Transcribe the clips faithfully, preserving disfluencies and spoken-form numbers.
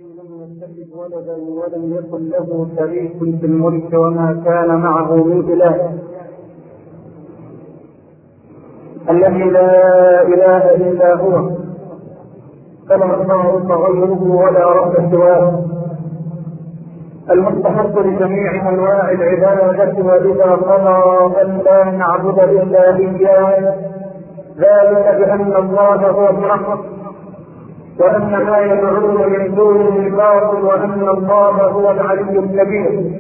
لم يتخذ ولدا ولم يكن له شريك في الملك وما كان معه من إله، الذي لا إله إلا هو، فلا معروف غيره ولا رب سواه، المستحق لجميع أنواع العبادة، وإذا قضى أن لا نعبد إلا إياه ذلك بأن الله هو الحق وأن ما يدعون من دونه الباطل وأن الله هو العلي الكبير،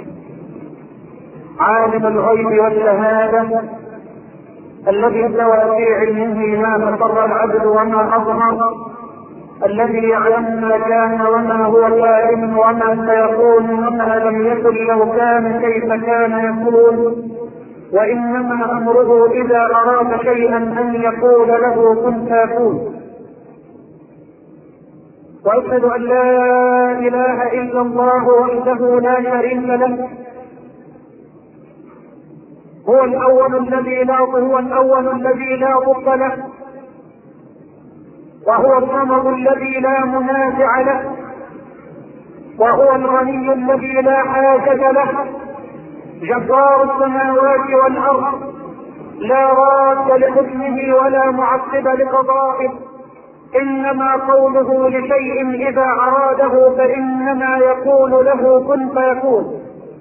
عالم الغيب والشهادة الذي استوى في علمه ما تقر العبد وما أظهر، الذي يعلم ما كان وما هو كائن وما سيكون وما لم يكن لو كان كيف كان يكون، وإنما أمره إذا أراد شيئا أن يقول له كن فيكون. وأشهد أن لا إله إلا الله وحده لا شريك له، هو الأول الذي لا هو الأول الذي لا ضد له، وهو الصمد الذي لا منازع له، وهو الغني الذي لا حاجة له، جبار السماوات والأرض لا راد لحكمه ولا معقب لقضائه، إنما قوله لشيء إذا أراده فإنما يقول له كن فيكون.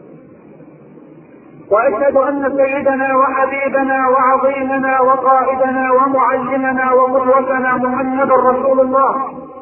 وأشهد أن سيدنا وحبيبنا وعظيمنا وقائدنا ومعلمنا وقدوتنا محمد رسول الله،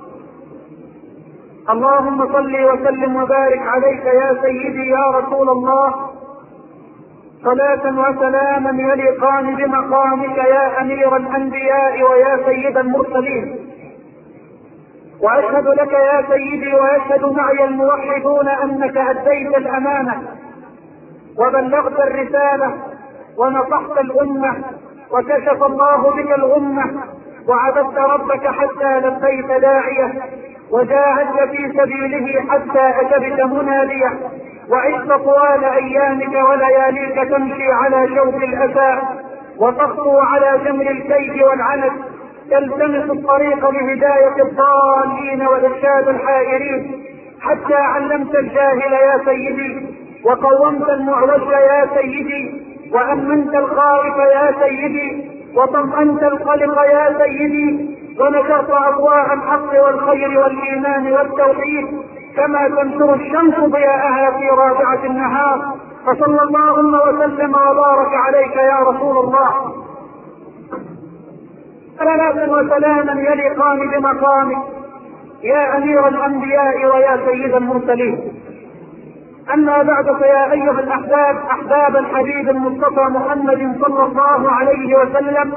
اللهم صل وسلم وبارك عليك يا سيدي يا رسول الله، صلاة وسلاما يليقان بمقامك يا أمير الأنبياء ويا سيد المرسلين. وأشهد لك يا سيدي ويشهد معي الموحدون أنك أديت الأمانة وبلغت الرسالة ونصحت الأمة وكشف الله بك الغمة، وعبدت ربك حتى لبيت داعيه، وجاهدت في سبيله حتى أتبت مناديه، وعشت طوال أيامك ولياليك تمشي على شوك الأسى وتخطو على جمر الكيد والعنت، تلتمس الطريق لهداية الضالين وإرشاد الحائرين، حتى علمت الجاهل يا سيدي، وقومت المعوج يا سيدي، وأمنت الخائف يا سيدي، وطمأنت القلق يا سيدي، ونشرت أضواء الحق والخير والإيمان والتوحيد كما تنشر الشمس ضياءها في رابعة النهار. فصلى اللهم وسلم وبارك عليك يا رسول الله، صلاة وسلاما يليقان بمقامك يا أمير الأنبياء ويا سيد المرسلين. أما بعد، فيا أيها الأحباب، أحباب الحبيب المصطفى محمد صلى الله عليه وسلم،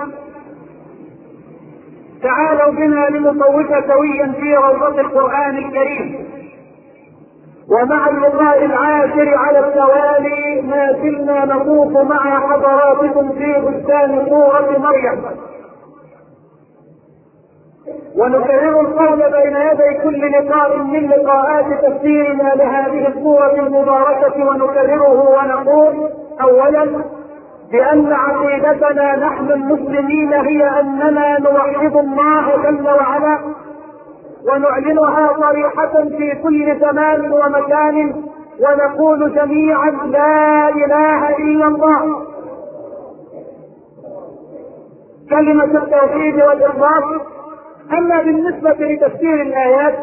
تعالوا بنا لنطوف سويا في روضة القرآن الكريم، ومع اللقاء العاشر على التوالي ما زلنا نطوف مع حضراتكم في بستان سورة مريم، ونكرر القول بين يدي كل لقاء من لقاءات تفسيرنا لهذه السورة المباركة، ونكرره ونقول اولا بان عقيدتنا نحن المسلمين هي اننا نوحد الله جل وعلا، ونعلنها صريحة في كل زمان ومكان، ونقول جميعا لا اله الا الله. كلمة التوحيد والاخلاص. أما بالنسبة لتفسير الآيات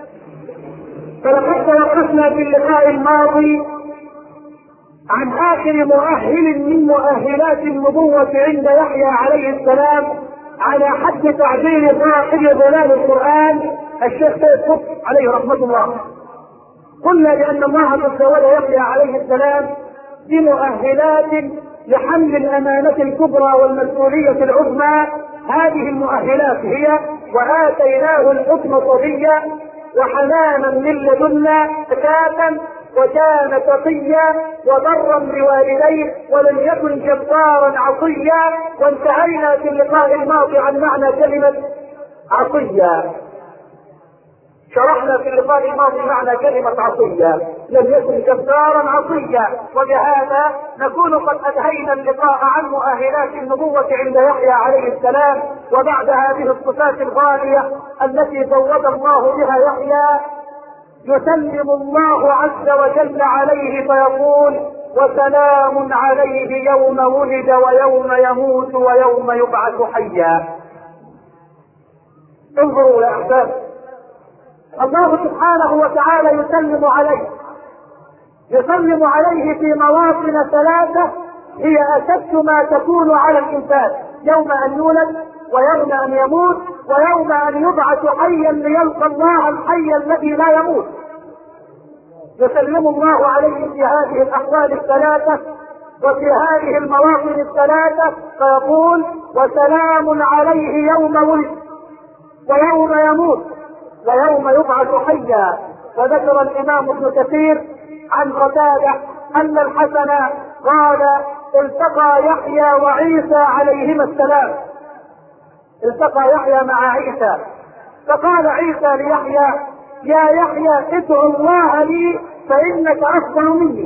فلقد توقفنا في اللقاء الماضي عن آخر مؤهل من مؤهلات النبوة عند يحيى عليه السلام على حد تعبير صاحب ظلال القرآن الشيخ سيد قطب عليه رحمة الله. قلنا بأن الله تزود يحيى عليه السلام بمؤهلات لحمل الأمانة الكبرى والمسؤولية العظمى. هذه المؤهلات هي: وآتيناه الحكم صبيا وحنانا من لدنا زكاة وكان تقيا وبرا بوالديه ولم يكن جبارا عصيا. وانتهينا في اللقاء الماضي عن معنى كلمة عصيا، شرحنا في اللقاء الماضي معنى كلمة عصيا، لم يكن جبارا عصيا. وبهذا نكون قد انهينا اللقاء عن مؤهلات النبوة عند يحيى عليه السلام، وبعد هذه الصفات الغالية التي زود الله بها يحيى يسلم الله عز وجل عليه فيقول وسلام عليه يوم ولد ويوم يموت ويوم يبعث حيا. انظروا يا احباب، الله سبحانه وتعالى يسلم عليه، يسلم عليه في مواطن ثلاثة هي أشد ما تكون على الإنسان: يوم أن يولد، ويوم أن يموت، ويوم أن يبعث حيا ليلقى الله الحي الذي لا يموت. يسلم الله عليه في هذه الأحوال الثلاثة وفي هذه المواطن الثلاثة فيقول وسلام عليه يوم ولد ويوم يموت ويوم يبعث حيا. وذكر الإمام ابن كثير عن قتادة أن الحسن قال التقى يحيى وعيسى عليهما السلام، التقى يحيى مع عيسى، فقال عيسى ليحيى يا يحيى ادعو الله لي فإنك أفضل مني.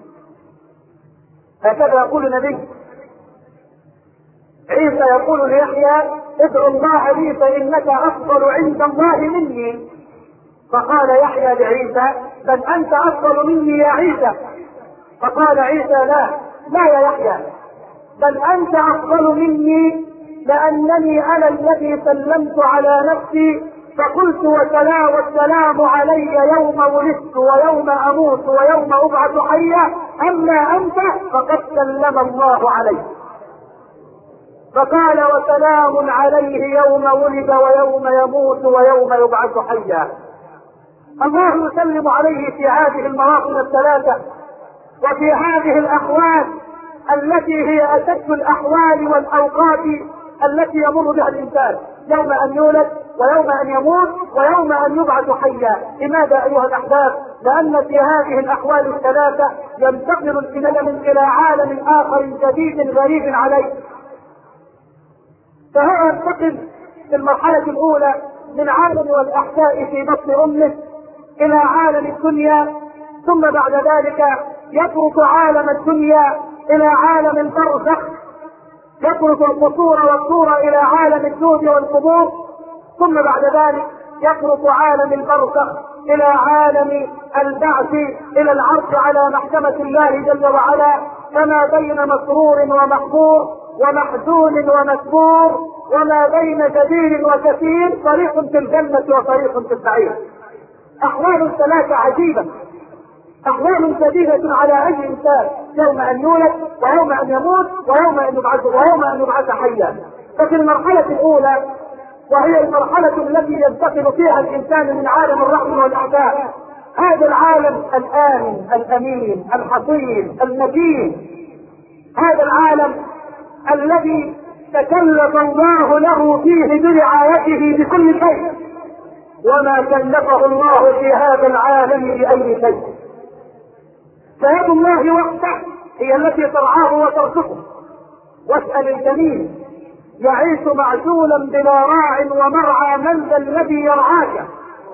هكذا يقول النبي. عيسى يقول ليحيى ادعو الله لي فإنك أفضل عند الله مني. فقال يحيى لعيسى بل أنت أفضل مني يا عيسى. فقال عيسى لا لا يا يحيى، بل أنت أفضل مني لأنني أنا الذي سلمت على نفسي فقلت وسلام والسلام علي يوم ولدت ويوم أموت ويوم أبعث حيا، أما أنت فقد سلم الله عليك. فقال وسلام عليه يوم ولد ويوم يموت ويوم يبعث حيا. الله يسلم عليه في هذه المواطن الثلاثة وفي هذه الأحوال التي هي أشد الأحوال والأوقات التي يمر بها الإنسان: يوم أن يولد ويوم أن يموت ويوم أن يبعث حيا. لماذا أيها الأحباب؟ لأن في هذه الأحوال الثلاثة ينتقل الإنسان إلى عالم آخر جديد غريب عليه. فهو ينتقل في المرحلة الأولى من عالم والأحشاء في بطن أمه إلى عالم الدنيا، ثم بعد ذلك يترك عالم الدنيا إلى عالم البرزخ، يترك القصور والصورة إلى عالم الجود والقبور، ثم بعد ذلك يترك عالم البرزخ إلى عالم البعث، إلى العرض على محكمة الله جل وعلا، كما بين مسرور ومحبور ومحزون ومسبور وما بين كثير وكثير فريق في الجنة وفريق في السعير. أحوال ثلاثة عجيبة، أحوال جديدة على أي إنسان: يوم أن يولد ويوم أن يموت ويوم أن يبعث ويوم أن يبعث حيا. ففي المرحلة الأولى وهي المرحلة التي ينتقل فيها الإنسان من عالم الرحم والأعداء، هذا العالم الآمن الأمين الحصين المتين، هذا العالم الذي تكلف الله له فيه برعايته بكل شيء، وما كلفه الله في هذا العالم بأي شيء. فيد الله وحده هي التي ترعاه وترزقه. واسأل الجميل يعيش معزولا بلا راع ومرعى، من ذا الذي يرعاك؟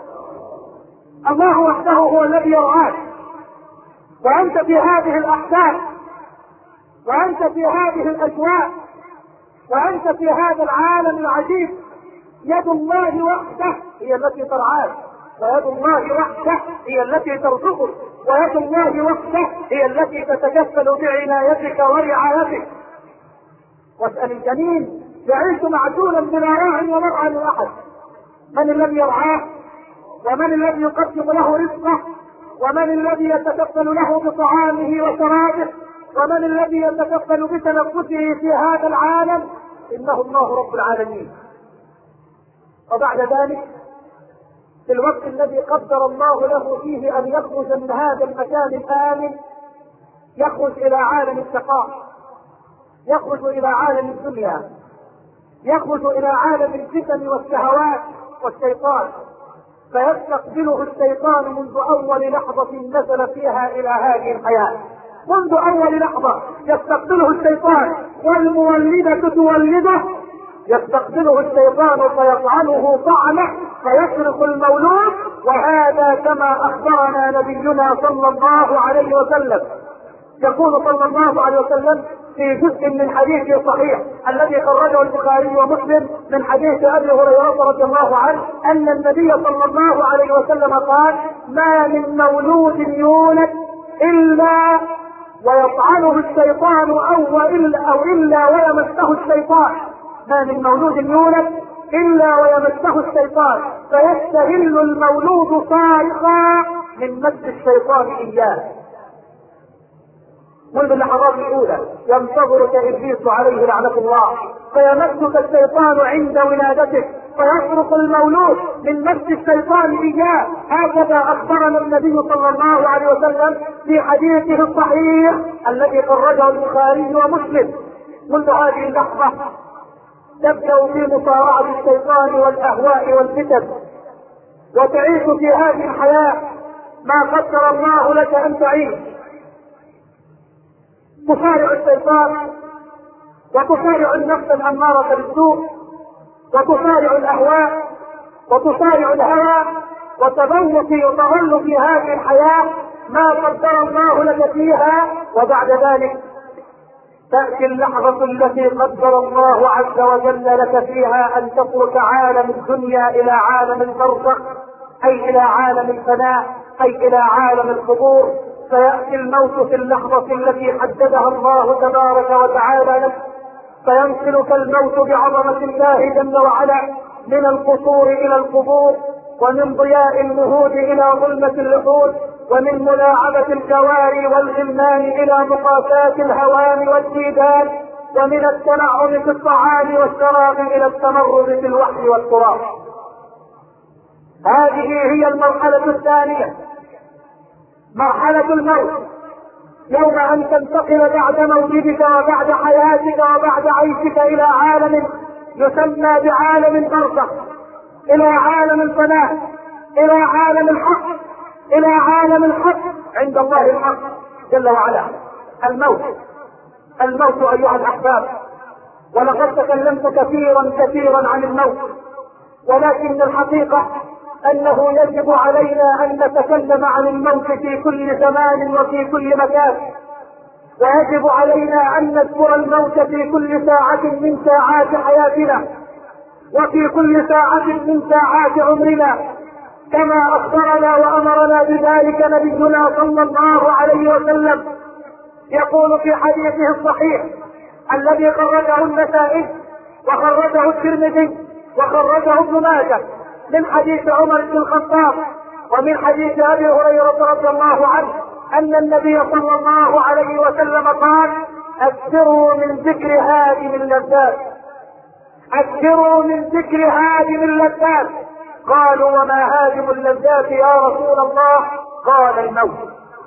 الله وحده هو الذي يرعاك. وأنت في هذه الأحداث وأنت في هذه الأجواء وأنت في هذا العالم العجيب، يد الله وحده هي التي ترعاك، ويد الله وحده هي التي ترزقك، ويد الله وحده هي التي تتكفل بعنايتك ورعايتك. واسأل الجنين يعيش معزولا بلا راع ومرعى لأحد، من الذي يرعاه؟ ومن الذي يقدم له رزقه؟ ومن الذي يتكفل له بطعامه وشرابه؟ ومن الذي يتكفل بتنفسه في هذا العالم؟ إنه الله رب العالمين. وبعد ذلك في الوقت الذي قدر الله له فيه أن يخرج من هذا المكان الآمن، يخرج إلى عالم الشقاء، يخرج إلى عالم الدنيا، يخرج إلى عالم الفتن والشهوات والشيطان، فيستقبله الشيطان منذ أول لحظة نزل فيها إلى هذه الحياة. منذ أول لحظة يستقبله الشيطان، والمولدة تولده، يستقبله الشيطان فيطعنه طعنه فيصرخ المولود. وهذا كما أخبرنا نبينا صلى الله عليه وسلم. يقول صلى الله عليه وسلم: في جزء من حديث صحيح الذي خرجه البخاري ومسلم من حديث ابي هريره رضي الله عنه ان النبي صلى الله عليه وسلم قال: ما من مولود يولد الا ويطعنه الشيطان او الا او الا ويمسه الشيطان. ما من مولود يولد الا ويمسه الشيطان فيستهل المولود صارخا من مس الشيطان اياه. منذ اللحظات الاولى ينتظرك ابليس عليه لعنه الله فيمسك الشيطان عند ولادتك فيصرخ المولود من مس الشيطان اياه. هكذا اخبرنا النبي صلى الله عليه وسلم في حديثه الصحيح الذي خرجه البخاري ومسلم. منذ هذه اللحظه تبدا في مصارعه الشيطان والاهواء والفتن وتعيش في هذه الحياه ما قدر الله لك ان تعيش. تصارع الشيطان وتصارع النفس الاماره بالسوء وتصارع الاهواء وتصارع الهوى وتذوق يتظل في هذه الحياه ما قدر الله لك فيها. وبعد ذلك تاتي اللحظه التي قدر الله عز وجل لك فيها ان تترك عالم الدنيا الى عالم البرزخ، اي الى عالم الفناء، اي الى عالم القبور. فياتي الموت في اللحظه التي حددها الله تبارك وتعالى لك، فينقلك الموت بعظمه الله جل وعلا من القصور الى القبور، ومن ضياء النهود الى ظلمه اللحود، ومن ملاعبه الجواري والغلمان الى مقاساه الهوان والديدان، ومن التنعم في الطعام والشراب الى التمرد في الوحل والتراب. هذه هي المرحله الثانيه، مرحله الموت. يوم ان تنتقل بعد موجودك وبعد حياتك وبعد عيشك الى عالم يسمى بعالم البرزخ، الى عالم الفناء، الى عالم الحق، الى عالم الحق عند الله الحق جل وعلا. الموت الموت ايها الاحباب، ولقد تكلمت كثيرا كثيرا عن الموت، ولكن الحقيقه انه يجب علينا ان نتكلم عن الموت في كل زمان وفي كل مكان، ويجب علينا ان نذكر الموت في كل ساعه من ساعات حياتنا وفي كل ساعه من ساعات عمرنا، كما اخبرنا وامرنا بذلك نبينا صلى الله عليه وسلم. يقول في حديثه الصحيح الذي خرجه النسائي وخرجه الترمذي وخرجه ابن ماجه من حديث عمر بن الخطاب ومن حديث ابي هريره رضي الله عنه ان النبي صلى الله عليه وسلم قال: اكثروا من ذكر هادم اللذات، اكثروا من ذكر هادم اللذات. قالوا: وما هادم اللذات يا رسول الله؟ قال: الموت.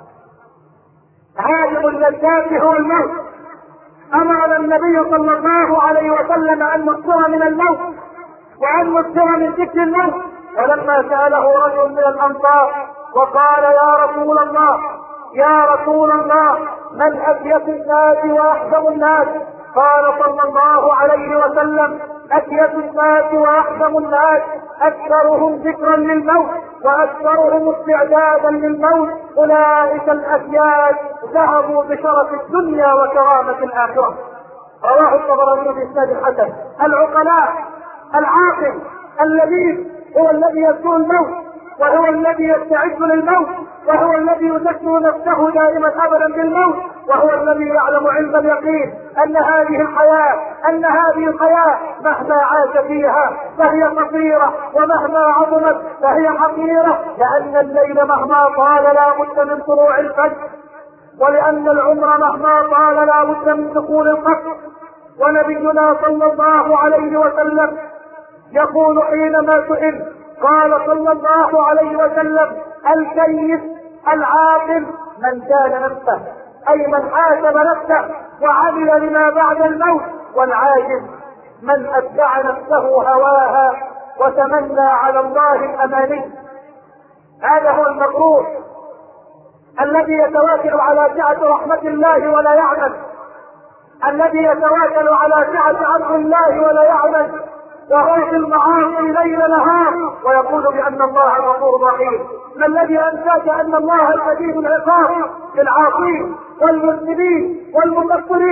هادم اللذات هو الموت. امرنا النبي صلى الله عليه وسلم ان نكثر من الموت وان نكثر من ذكر الموت. ولما ساله رجل من الانصار وقال: يا رسول الله يا رسول الله من ابيت الناس واحزم الناس؟ قال صلى الله عليه وسلم: أكيد الناس وأحزم الناس أكثرهم ذكرا للموت وأكثرهم استعدادا للموت. أولئك الأكياد ذهبوا بشرف الدنيا وكرامة الآخرة. رواه الطبراني بإسناد حسن. العقلاء العاقل اللذيذ هو الذي يذكر الموت، وهو الذي يستعد للموت، وهو الذي يذكر نفسه دائما ابدا بالموت، وهو الذي يعلم علم اليقين ان هذه الحياه ان هذه الحياه مهما عاش فيها فهي قصيره، ومهما عظمت فهي حقيره، لان الليل مهما طال لا بد من طلوع الفجر، ولان العمر مهما طال لا بد من دخول القبر. ونبينا صلى الله عليه وسلم يقول حينما سئل قال صلى الله عليه وسلم: الكيس العاقل من كان نفسه، اي من حاسب نفسه وعمل لما بعد الموت، والعاجز من اتبع نفسه هواها وتمنى على الله الاماني. هذا هو المغرور الذي يتواكل على سعة رحمة الله ولا يعمل، الذي يتواكل على سعة عرض الله ولا يعمل، وهو في المعاصي ليل نهار ويقول بان الله غفور رحيم. ما الذي انساك ان الله شديد العقاب للعاصين والمذنبين والمقصرين؟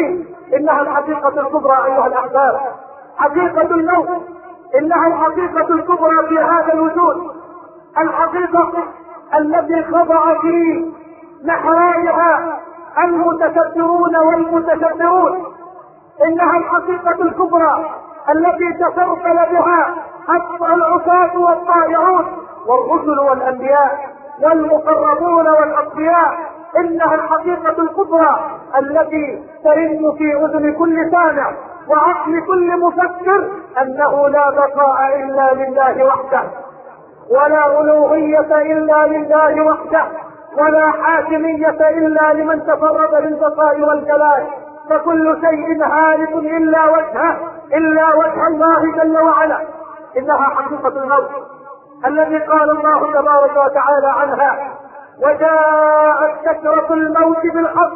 انها الحقيقة الكبرى ايها الاحباب. حقيقة الموت انها الحقيقة الكبرى في هذا الوجود، الحقيقة التي خضع في محرابها المتكبرون والمتكبرون، انها الحقيقة الكبرى التي تسرسل بها العصاة والطائعون والرسل والانبياء والمقربون والاصفياء. انها الحقيقة الكبرى التي ترن في اذن كل سامع وعقل كل مفكر انه لا بقاء الا لله وحده، ولا الوهية الا لله وحده، ولا حاكمية الا لمن تفرد بالبقاء والجلال. فكل شيء هالك الا وجهه، الا وجه الله جل وعلا. انها حقيقة الموت الذي قال الله تبارك وتعالى عنها: وجاءت سكرة الموت بالحق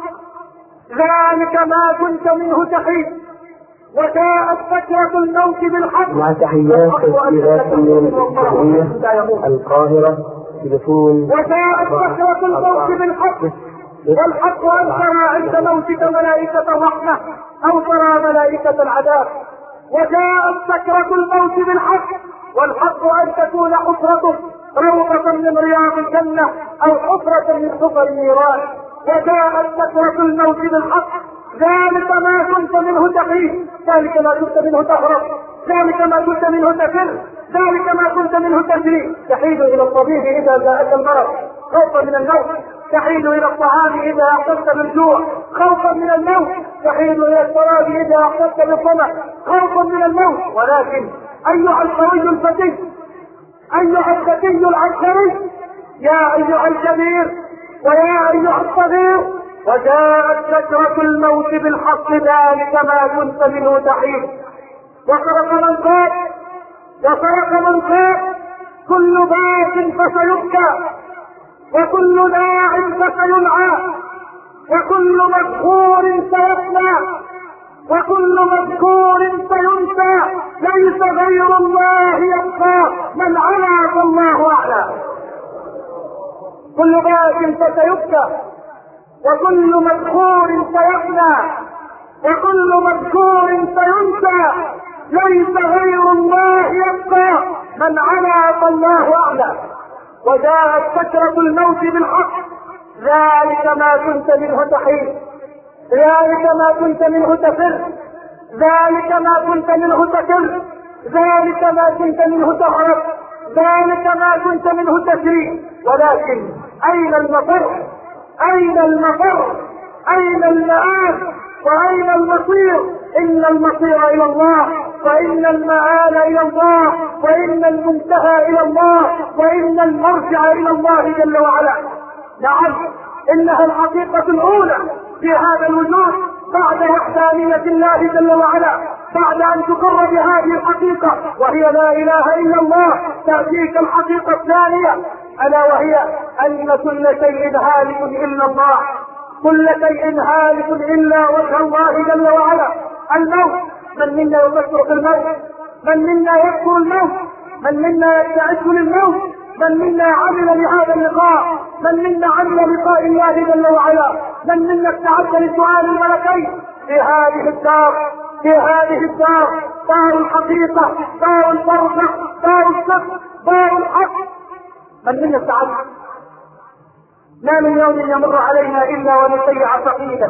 ذلك ما كنت منه تحيد. وجاءت سكرة الموت بالحق. مع تحيات تسجيلات الجمهورية القاهرة تليفون. وجاءت سكرة الموت بالحق، والحق أن ترى عند موتك ملائكة الرحمة أو ترى ملائكة العذاب. وجاءت سكرة الموت بالحق، والحق أن تكون حفرة روضة من رياض الجنة أو حفرة من حفر النيران. وجاءت سكرة الموت بالحق ذلك ما كنت منه تحيد، ذلك ما كنت منه تهرب، ذلك ما كنت منه تفر، ذلك ما كنت منه تجري. تحيد إلى الطبيب إذا جاءك المرض خوفا من الموت، تحيد إلى الطعام إذا أحسست بالجوع خوفا من الموت، تحيد إلى الشراب إذا أحسست بالظمأ خوفا من الموت. ولكن أيها القوي الفتي، أيها الذكي العبقري، يا أيها الكبير ويا أيها الصغير، وجاءت سكرة الموت بالحق ذلك ما كنت منه تحيد. وصرخ من قال وصرخ من قال كل باك فسيبكى، وكل داع فسيلعى، وكل مذكور سيفنى، وكل مذكور سينسى، ليس غير الله يبقى، من علا فالله اعلى. كل باك فسيبكى، وكل مذكور سيفنى، وكل مذكور سينسى، ليس غير الله يبقى، من علا فالله اعلى. وجاءت سكرة الموت بالحق ذلك ما كنت منه تحيد، ذلك ما كنت منه تفر، ذلك ما كنت منه تكر، ذلك ما كنت منه تهرب، ذلك ما كنت منه تسري. ولكن اين المفر؟ اين المفر؟ اين المآل؟ واين المصير؟ ان المصير الى الله، وان المآل الى الله، وان المنتهى الى الله، وان المرجع الى الله جل وعلا. نعم، انها الحقيقة الاولى في هذا الوجود بعد وحدانية الله جل وعلا. بعد ان تقر بهذه الحقيقة وهي لا اله الا الله، تأتيك الحقيقة الثانية الا وهي ان كل شيء هالك الا الله، كل شيء هالك الا وجه الله جل وعلا. الموت، من منا يفكر في الموت؟ من منا يذكر الموت؟ من منا يستعد للموت؟ من منا عمل لهذا اللقاء؟ من منا عمل لقاء الله جل وعلا؟ من منا استعد لسؤال الملكين في هذه الدار، في هذه الدار، دار الحقيقة، دار البرزخ، دار الصدق، دار الحق. من منا استعد؟ ما من يوم يمر علينا الا ونسيع فقيدا،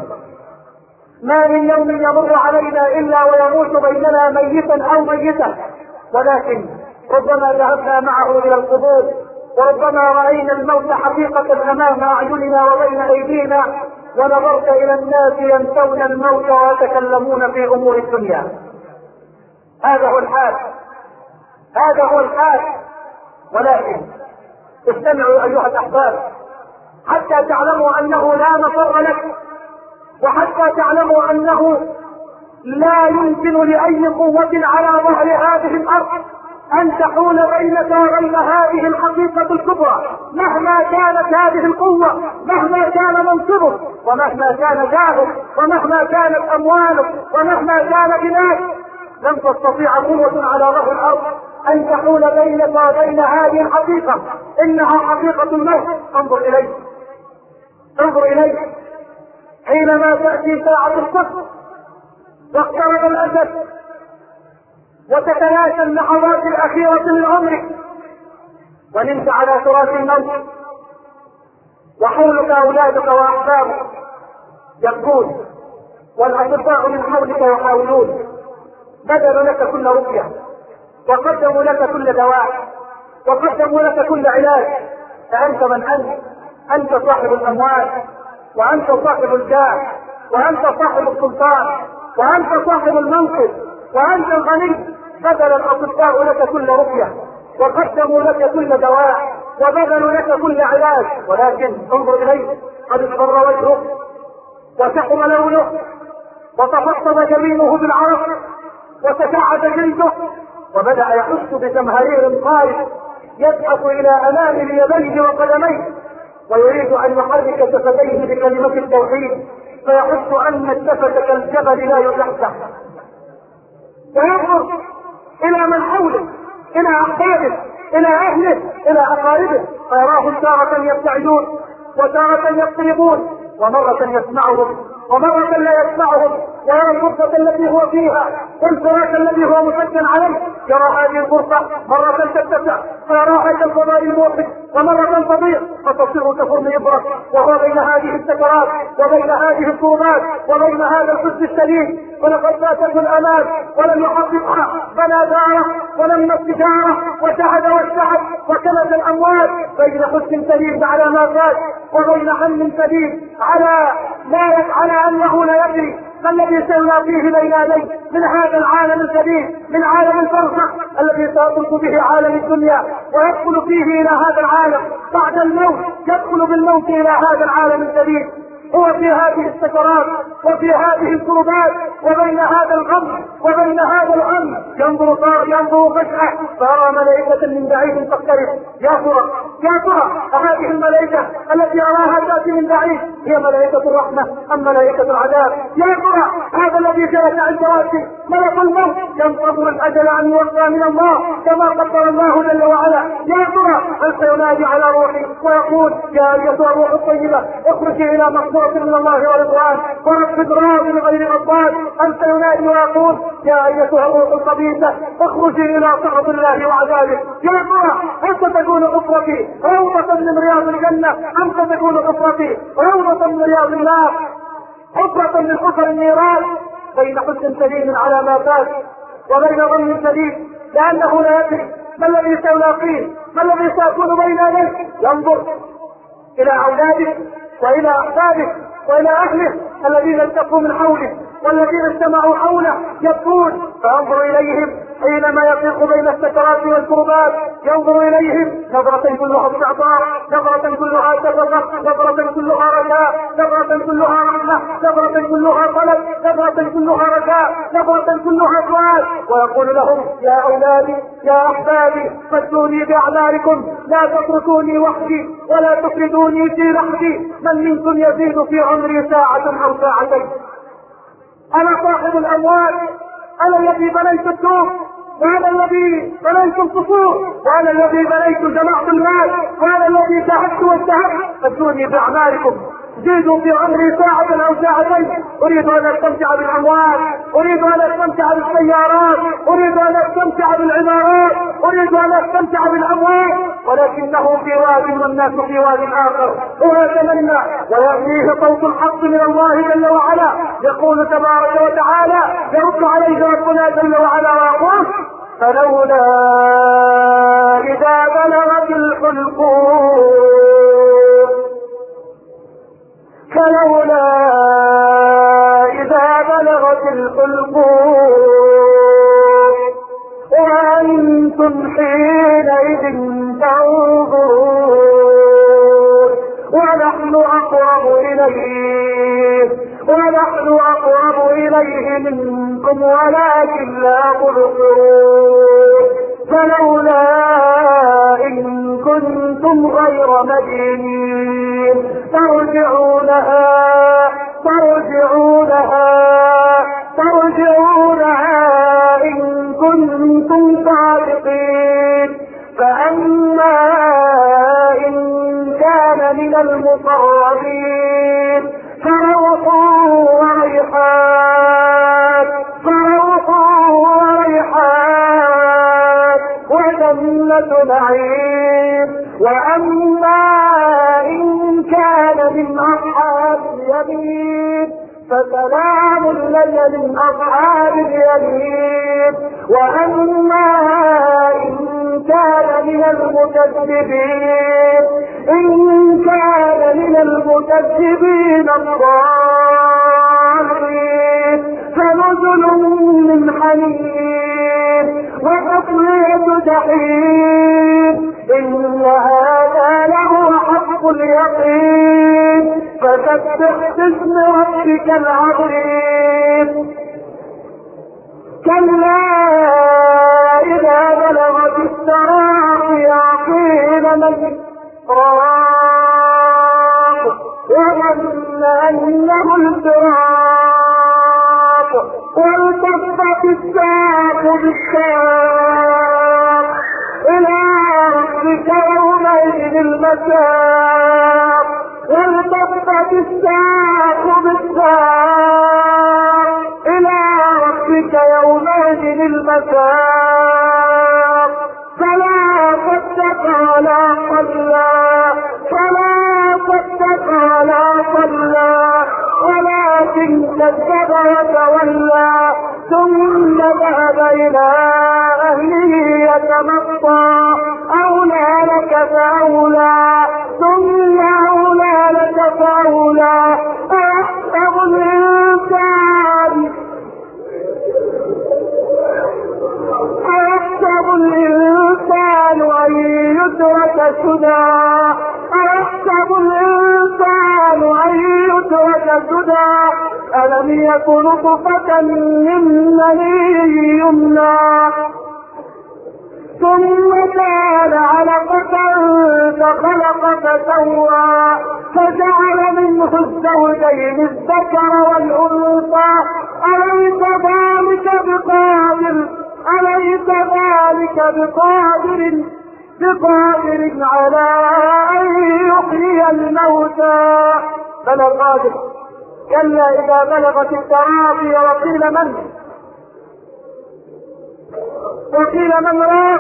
ما من يوم يمر علينا الا ويموت بيننا ميتا او ميتا. ولكن ربما ذهبنا معه الى القبور، وربما راينا الموت حقيقة امام اعيننا وبين ايدينا، ونظرت الى الناس ينسون الموت ويتكلمون في امور الدنيا. هذا هو الحال، هذا هو الحال. ولكن استمعوا ايها الاحباب حتى تعلموا انه لا مفر لك، وحتى تعلموا انه لا يمكن لاي قوة على ظهر هذه الارض ان تحول بينك وبين هذه الحقيقة الكبرى، مهما كانت هذه القوة، مهما كان منصبك، ومهما كان جاهك، ومهما كانت اموالك، ومهما كان بناك، لن تستطيع قوة على ظهر الارض ان تحول بينك وبين هذه الحقيقة. انها حقيقة الموت. انظر اليه، انظر اليه حينما تأتي ساعة الصف واقترب الأجل وتتلاشى اللحظات الأخيرة من عمرك ونمت على فراش الموت وحولك أولادك وأحبابك يبكون والأطباء من حولك يحاولون، بذلوا لك كل رقية وقدموا لك كل دواء وقدموا لك كل علاج، فأنت من أنت؟ أنت صاحب الأموال وأنت صاحب الجاه وأنت صاحب السلطان وأنت صاحب المنصب وأنت الغني، بذل الأطباء لك كل رقية وقدموا لك كل دواء وبذلوا لك كل علاج، ولكن انظر إليه قد اصفر وجهه وسحم لونه وتفصل جبينه بالعرق وتشعب جلده وبدأ يحس بزمهرير قارب يزحف إلى أمام يديه وقدميه ويريد أن يحرك جسديه بكلمة التوحيد، فيحس أن الجسد كالجبل لا يزحزح، وينظر إلى من حوله، إلى أحبابه، إلى أهله، إلى أقاربه، فيراهم تارة يبتعدون وتارة يقتربون ومرة يسمعهم ومرة لا يسمعهم، ويرى الغرفة التي هو فيها والفراش الذي هو مسكن عليه، يرى هذه الغرفة مرة تتسع فيراها كالفضاء الموقف ومرة تضيق فتصير كفرن يبرك، وهو بين هذه السكرات وبين هذه الكربات وبين هذا الحزن الشديد، ولقد فاتته الآلام ولم يحققها، بنى داره ولم التجارة وشهد والسعد وكنز الأموال، بين حزن شديد على ما فات وبين هم شديد على ما على أنه لا يدري ما الذي سيلاقيه بين يديه من هذا العالم الجديد، من عالم البرزخ الذي سيطلق به عالم الدنيا ويدخل فيه إلى هذا العالم بعد الموت، يدخل بالموت إلى هذا العالم الجديد. هو في هذه السكرات وفي هذه الكربات وبين هذا الغم وبين هذا الهم ينظر طار ينظر فجأة فأرى ملائكة من بعيد تقترب، يا ترى يا ترى هذه الملائكة التي أراها تأتي من بعيد هي ملائكة الرحمة أم ملائكة العذاب؟ يا ترى هذا الذي جلس عند راسي ملك الموت ينتظر الأجل أن يوفى من الله كما قدر الله جل وعلا، يا ترى هل سينادي على روحي ويقول يا أيتها الروح الطيبة اخرجي إلى مغفرة من الله ورضوان ورب راض غير غضبان، أم سينادي ويقول يا أيتها الروح الخبيثة اخرجي إلى سخط الله وعذابه؟ يا ترى هل ستكون غفرتي روضة من رياض الجنة أم ستكون غفرتي روضة من رياض النار، حفرة من حفر النيران؟ بين حزن شديد على ما فات وبين ظن شديد لأنه لا يدري ما الذي سيلاقيه، ما الذي سيكون بين يديه. ينظر إلى أولاده وإلى أحبابه وإلى أهله الذين التقوا من حوله والذين اجتمعوا حوله يبكون، فينظر إليهم حينما يطيق بين السكرات والكربات، ينظر إليهم نظرة كلها استعطاء، نظرة كلها تفرق، نظرة كلها رجاء، نظرة كلها رحمة، نظرة كلها طلب، نظرة كلها رجاء، نظرة كلها سؤال، ويقول لهم يا أولادي يا أحبابي فادوني بأعمالكم، لا تتركوني وحدي ولا تفردوني في لحدي، من منكم يزيد في عمري ساعة أو ساعتين؟ أنا صاحب الأموال، أنا الذي بنيت الدور وأنا الذي بنيت القصور وأنا الذي بنيت جمعت المال وأنا الذي جاهدت واجتهدت، فادوني بأعمالكم زيدوا في عمري ساعة أو ساعتين، أريد أن أستمتع بالأموال، أريد أن أستمتع بالسيارات، أريد أن أستمتع بالعمارات، أريد أن أستمتع بالأموال، ولكنه في واد والناس في واد آخر. هو يتمنى ويأتيه صوت الحق من الله جل وعلا يقول تبارك وتعالى، يرد عليه ربنا جل وعلا ويقول فلولا إذا بلغت الحلقوم فلولا إذا بلغت الحلقوم وأنتم حينئذ تنظرون ونحن أقرب إليه ونحن أقرب إليه منكم ولكن لا تبصرون فلولا إن كنتم غير مدينين ترجعونها ترجعونها ترجعونها إن كنتم صادقين. فأما إن كان من المقربين فروح وريحان جنة نعيم. وأما إن كان من أصحاب اليمين فسلام لك من أصحاب اليمين. وأما إن كان من المكذبين إن كان من المكذبين الضالين فنزل من حميم وتصلية جحيم. إن هذا له حق اليقين. فسبح باسم ربك العظيم. كلا إذا بلغت التراقي وقيل من راق وظن أنه الفراق والتفت الساق بالساق إلى ربك يومئذ المساق والتفت الساق بالساق إلى ربك يومئذ المساق. فلا صدق ولا صلى فلا صدق ولا صلى ولكن كذب وتولى ثم ذهب إلى أهله يتمطى. أولى لك فأولى ثم أولى لك فأولى. أيحسب الإنسان أيحسب الإنسان أن يترك سدى أيحسب الإنسان أن يترك سدى ألم يكن نطفة من مني يمنى ثم كان علقة فخلق فسوى فجعل منه الزوجين الذكر والأنثى. أليس ذلك بقادر أليس ذلك بقادر بقادر على أن يحيي الموتى. بلى قادر. كلا إذا بلغت التراقي وقيل من وقيل من راق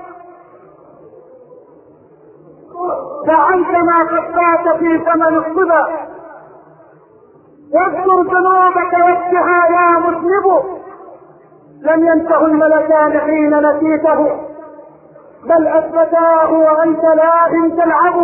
فأنت ما قد في ثمن الصبا. واذكر ذنوبك واتها يا مذنب. لم ينته الملكان حين نسيته بل أثبتاه وأنت لاهٍ تلعب.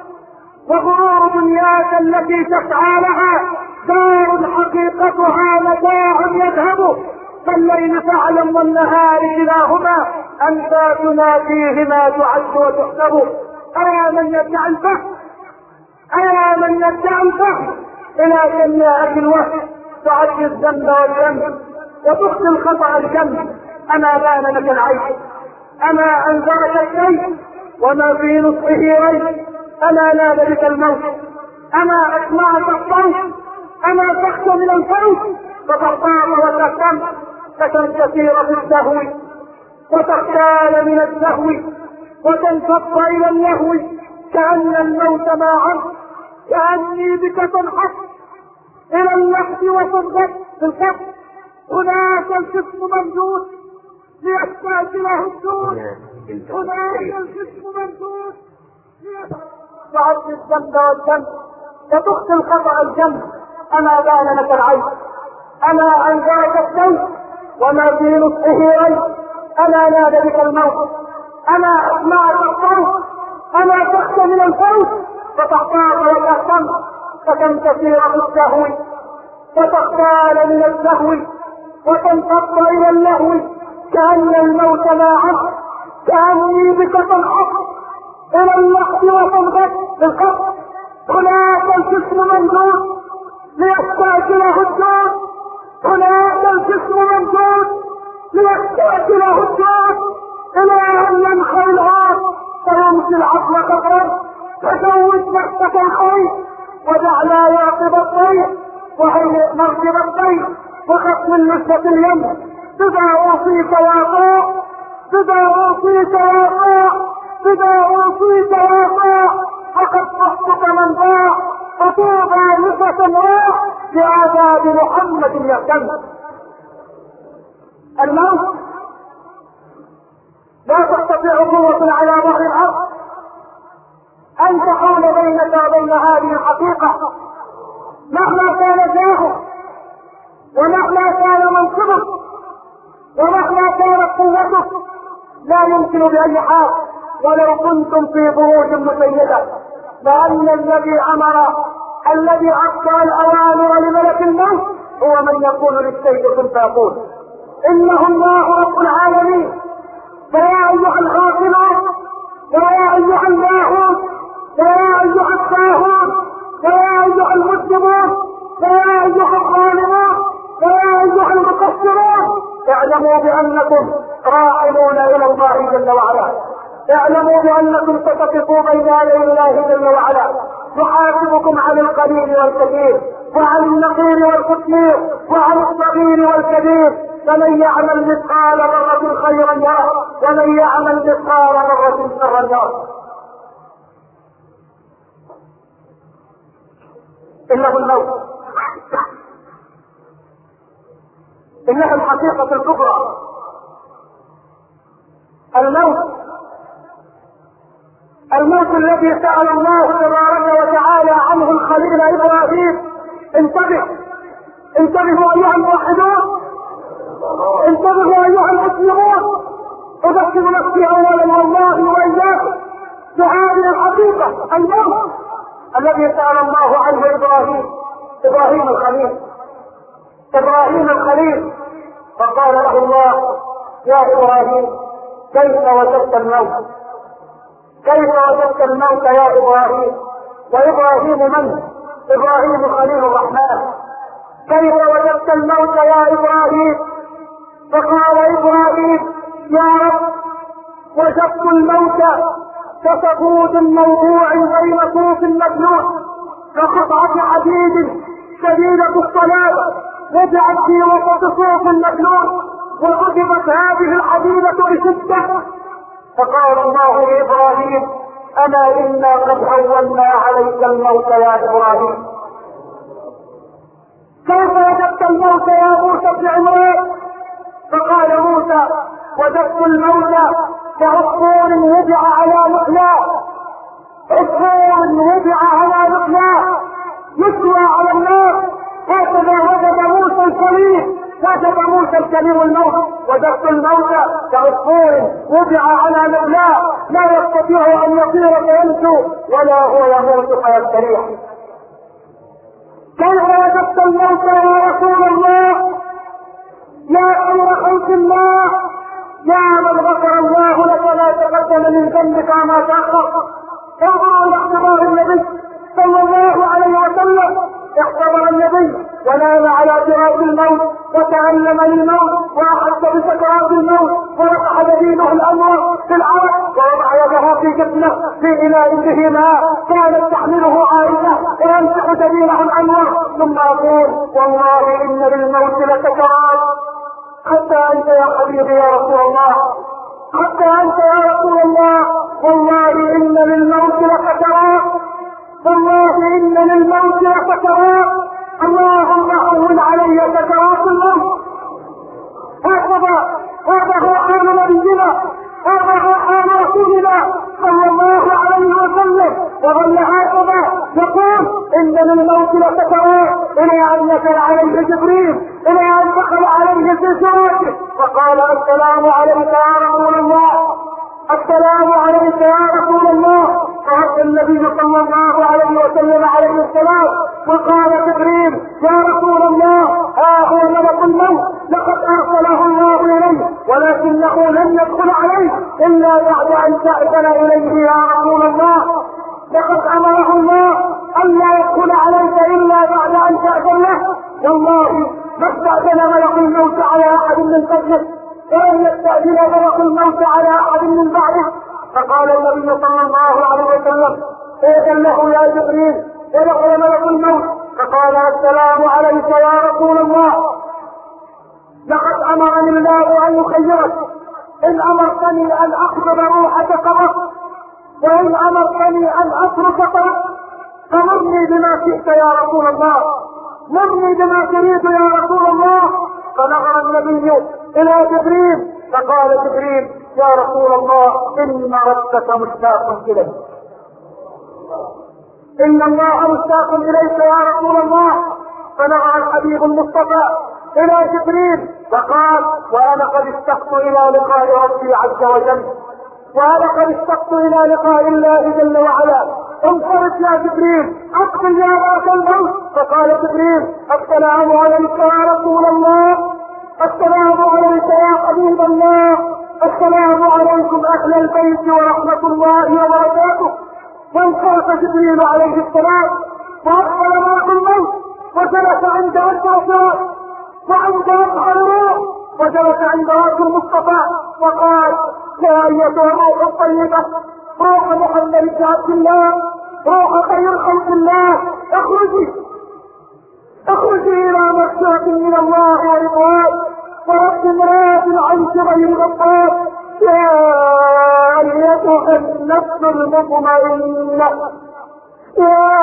وغرور دنياك التي تسعى لها دار حقيقتها متاع يذهب. فالليل فاعلم والنهار كلاهما أنت تناديهما تعد وتحسب. أيا من يدعي الفهم أيا من يدعي الفهم إلى جناء الوهم تعد الذنب والذنب وتخطي الخطأ الجنب. أما بان لك العيش أما أنذرك الشيء وما في نصفه ريب. أما نال بك الموت أما أسمعك الصوت أما تخشى من الفوت فترتاح وتهتم فتنكسر في السهو وتختال من السهو وتنفض إلى اللهو. كأن الموت معه كأني بك تنحط إلى اللحد وتنغط في الكف. هناك الجسم ممدود ليحتاج له الدود. هناك الجسم ممدود تعد الذنب والذنب وتخطي الخطأ الجنب. أما بان لك العيش أما أنذرك الشيء وما في نصفه ريب. أما نادى بك الموت أما أسمعك الصوت أما تخشى من الفوت فتحتاط وتهتم فتنكسر في السهو وتختال من السهو وتنفض إلى اللهو. كأن الموت معه كأني بك تنحط إلى اللحد وتنغط في القبر. هناك الجسم ممدود ليحتاج له الدود. هناك الجسم ممدود ليحتاج له الدود إلى أن ينخل العار فيمشي العقل قطرا. فزود نفسك الخير ودع لا يعقب الطير وهيئ مركب الطير وخف من نسبة اليم. بذا أوصيك واقع بذا أوصيك واقع بذا أوصيك واقع فقد صحتك من ضاع. فطوبى نسبة راح بعذاب محمد يهتم. الموت لا تستطيع قوة على ظهر الأرض أن تحول بينك وبين هذه الحقيقة، مهما كان جاهه ومهما كان منصبه ومهما كانت قوته، لا يمكن بأي حال ولو كنتم في بروج مسيدة، لأن الذي أمر الذي أعطى الأوامر لملك الموت هو من يقول للشيء كن فيقول. إنه الله رب العالمين. فيا أيها الغافلون ويا أيها اللاهون ويا أيها الساهون ويا أيها المسلمون ويا أيها الظالمون ويا أيها المقصرون، اعلموا بأنكم راحلون إلى الله جل وعلا. اعلموا بأنكم ستقفوا بين يدي الله جل وعلا، يحاسبكم عن القليل والكثير وعن النقير والكثير وعن الصغير والكبير. فمن يعمل مثقال ذرة خيرا يره ومن يعمل مثقال ذرة شرا يره. إنه الموت، إنه الحقيقة الكبرى. الموت الموت الذي سأل الله تبارك وتعالى عنه الخليل إبراهيم. انتبه انتبهوا أيها الموحدون، انتبهوا أيها المسلمون. أذكر نفسي أولا والله وإياكم بهذه الحقيقة، الموت الذي سأل الله عنه إبراهيم إبراهيم الخليل إبراهيم الخليل فقال له الله: يا إبراهيم كيف وجدت الموت؟ كيف وجدت الموت يا إبراهيم؟ وإبراهيم من؟ إبراهيم خليل الرحمن. كيف وجدت الموت يا إبراهيم؟ فقال إبراهيم: يا رب وجدت الموت كسفود موضوع بين صوف مكنون، كقطعة حديد شديدة الصلابة وجعت في وسط صوف مكنون وعجبت هذه الحديدة بشدة. فقال الله لإبراهيم: أما إنا قد هولنا عليك الموت يا إبراهيم. كيف وجدت الموت يا موسى بن عمران؟ فقال موسى: وجدت الموت كعصفور وضع على مقلاه، عصفور وضع على مقلاه يسوى على النار. هكذا وجد موسى الكريم، وجد موسى الكريم الموت. وجدت الموت كعصفور وضع على مقلاه لا يستطيع ان يطير فيمشي ولا هو يموت فيستريح. كيف وجدت الموت يا رسول الله؟ يا خير خلق الله، يا من غفر الله لك ما تقدم من ذنبك وما تأخر. انظروا الى اختبار النبي صلى الله عليه وسلم. اختبر النبي ونام على فراش الموت وتألم للموت واحس بسكرات الموت ورفع دينه الانور في العرق ووضع يده في جبنه في اناء به ماء كانت تحمله عائشه ويمسح دينه الانور ثم يقول: والله ان للموت لسكرات. حتى انت يا حبيبي يا رسول الله، حتى انت يا رسول الله، والله ان للموت لسكرات، والله ان للموت لسكرات. اللهم هون علي سكرات الموت. هكذا هذا هو حال نبينا، هذا هو حال رسولنا صلى الله عليه وسلم. وظل هكذا يقول: ان للموت لسكرات، الى ان نزل عليه جبريل، الى ان دخل عليه في سراته فقال: السلام عليك يا رسول الله، السلام عليك يا رسول الله. فرد النبي صلى الله عليه وسلم عليه السلام وقال جبريل: يا رسول الله ها هو ملك الموت لقد ارسله الله اليه ولكنه لم يدخل عليه الا بعد ان تأذن اليه يا رسول الله. لقد امره الله ان لا يدخل عليك الا بعد ان تأذن له. والله ما استأذن ملك الموت على احد من قبله ولم يستأذن ملك الموت على احد من بعده. فقال النبي صلى الله عليه وسلم: إذن له يا جبريل ودخل ملك الموت فقال: السلام عليك يا رسول الله، لقد امرني الله ان يخيرك، ان امرتني ان اقبض روحك قبضت، وان امرتني ان اترك قبضت، فمرني بما شئت يا رسول الله، مرني بما تريد يا رسول الله. فنظر النبي الى جبريل فقال جبريل: يا رسول الله إن ربك مشتاق إليك، إن الله مشتاق إليك يا رسول الله. فنظر الحبيب المصطفى إلى جبريل وقال وأنا قد اشتقت إلى لقاء ربي عز وجل، وأنا قد اشتقت إلى لقاء الله جل وعلا. انصرف يا جبريل، أقبل يا ملك الموت. فقال جبريل السلام عليك يا رسول الله، السلام عليك يا حبيب الله، السلام عليكم أهل البيت ورحمة الله وبركاته. وانصرف جبريل عليه السلام وأقبل ملك الموت وجلس عند وجه الصراط وعند وجه الروح وجلس عند وجه المصطفى وقال يا أيتها الروح الطيبة، روح محمد بن عبد الله، روح خير خلق الله، اخرجي اخرجي إلى مغفرة من الله ورضوان ورب راض عنك غير غضبان. يا أيتها النفس المطمئنة، يا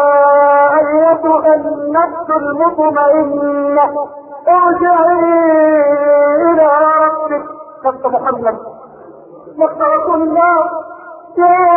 أيتها النفس المطمئنة ارجعي إلى ربك. نفس محمد، نفس رسول الله. يا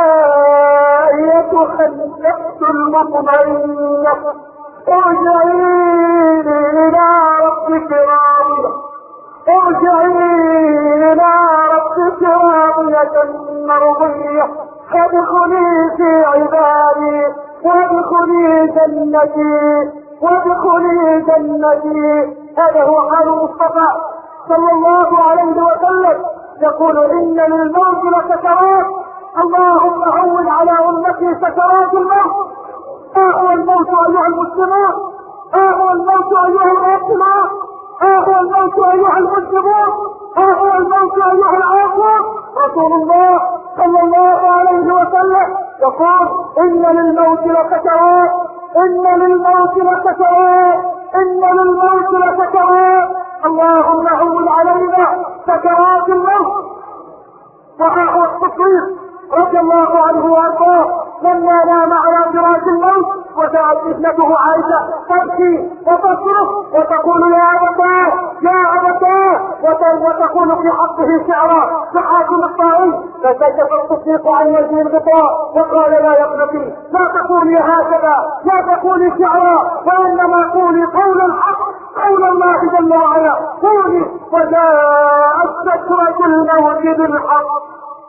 أيتها النفس المطمئنة ارجعي إلى ربك راضية، ارجعي إلى ربك راضية مرضية، فادخلي في عبادي وادخلي جنتي وادخلي جنتي. هذا هو حال المصطفى صلى الله عليه وسلم، يقول إن للموت لسكرات، اللهم هون على أمتي سكرات الموت. ها هو الموت أيها المسلمون، ها هو الموت أيها المسلمون، ها هو الموت أيها المسلمون، ها هو الموت أيها العاصون. رسول الله صلى الله عليه وسلم يقول إن للموت لسكرات، إن للموت لسكرات، إن للموت لسكرات، اللهم هون علينا سكرات الموت. وها هو الصديق رضي الله عنه وارضاه لما نام على فراش الموت وجاءت ابنته عائشه تبكي وتصرخ وتقول يا ابتاه يا ابتاه وتقول في حقه شعرا كحاكم الطائي. فكشف الصديق عن وجه الغطاء وقال لا يا ابنتي لا تقولي هكذا، لا تقولي شعرا، وانما قولي قول الحق، قول الله جل وعلا، قولي وجاءت سكرة الموت بالحق،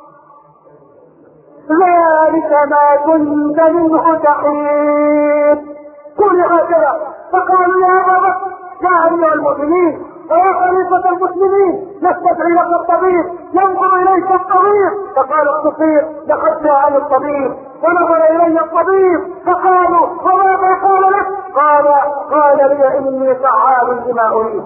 ذلك ما كنت منه تحيد. قل هكذا. فقالوا يا بابا يا امير المؤمنين ويا خليفة المسلمين نستدعي لك الطبيب، ينظر اليك الطبيب. فقال الصديق لقد عن الطبيب ونظر الي الطبيب فقالوا وماذا قال لك؟ قال قال لي اني فعال بما اريد.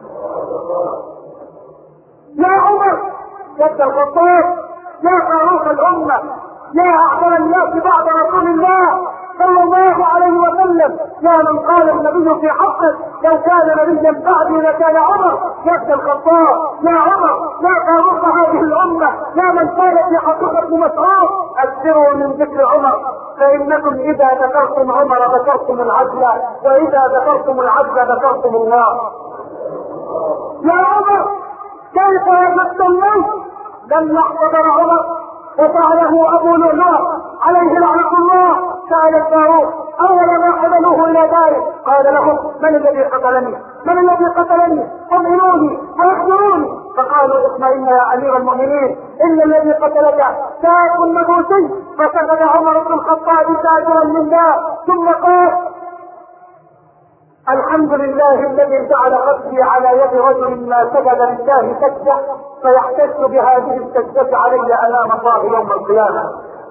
يا عمر جد الخطاب، يا فاروق الامه، يا اعظم الناس بعد رسول الله صلى الله عليه وسلم، يا من قال النبي في حقه لو كان نبيا بعدي لكان عمر. يا ابن الخطاب، يا عمر، يا فاروق هذه الامه، يا من قال في حقه ابن مسعود اكثروا من ذكر عمر فانكم اذا ذكرتم عمر ذكرتم العدل، واذا ذكرتم العدل ذكرتم الله. يا عمر كيف وجدت الموت؟ لم يحتضر عمر وفعله ابو لؤلؤة عليه لعنة الله. سأل الفاروق اول ما حملوه الى داره قال لهم من الذي قتلني؟ من الذي قتلني؟ امنوني واخبروني. فقالوا اطمئن يا امير المؤمنين ان الذي قتلك ساق مجوسي. فسجد عمر بن الخطاب ساجدا لله ثم قال الحمد لله الذي جعل قلبي على يد رجل ما سجد لله سجده فيحتج بهذه السجدة علي امام الله يوم القيامة.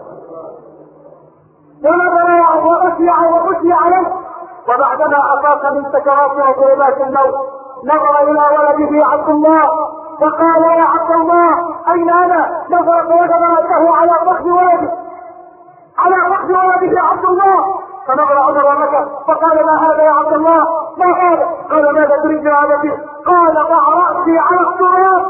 ونظر وأسمع وأسمع عليه. وبعدما افاق من سكرات وظلمات الموت نظر الى ولده عبد الله فقال يا عبد الله اين انا؟ نظر فوجد راسه على فخذ ولده، على فخذ ولده عبد الله. فنظر عمر وبكى فقال ما هذا يا عبد الله؟ ما هذا؟ قال ماذا تريد يا ابتي؟ قال ضع راسي على التراب،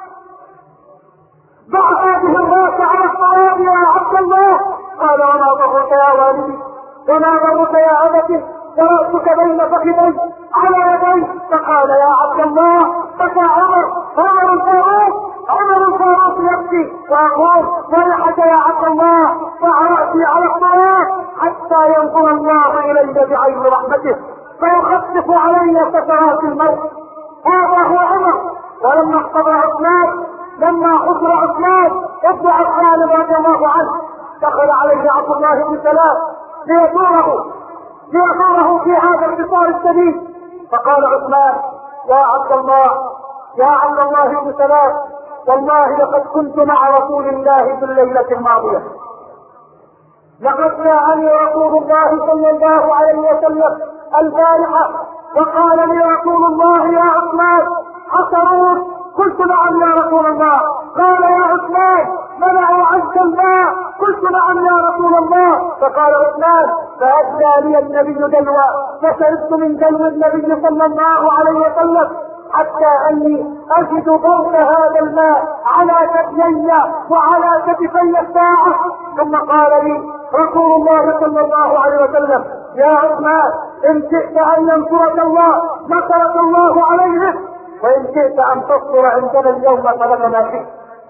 ضع هذه الراس على التراب يا عبد الله. قال وما ضرك يا والدي؟ وما ضرك يا ابتي؟ وراسك بين فخذي على يدي. فقال يا عبد الله بكى عمر عمر الفاروق عمر الفاروق يبكي ويقول ويحك يا عبد الله فعرأتي على الصلاة حتى ينظر الله إلي بعين رحمته فيخفف علي سكرات الموت. هذا هو عمر. ولما احتضر عثمان، لما حضر عثمان ابن عثمان رضي الله عنه، دخل عليه عبد الله بن سلام ليزوره ليزوره في هذا الحصار الشديد، فقال عثمان يا عبد الله يا عبد الله بن سلام والله لقد كنت مع رسول الله في الليلة الماضية، لقد جاءني رسول الله صلى الله عليه وسلم البارحة وقال لي رسول الله يا عثمان حصروك. قلت نعم يا رسول الله. قال يا عثمان منعوا عنك الماء. قلت نعم يا رسول الله. فقال عثمان فأدى لي النبي دلوى فشربت من دلو النبي صلى الله عليه وسلم حتى أني أجد ضوء هذا الماء على كتفي وعلى كتفي الساعة. ثم قال لي رسول الله صلى الله عليه وسلم يا عثمان إن شئت أن ينصرك الله نصرك الله عليه، وإن شئت أن تصبر عندنا اليوم فلك ما شئت،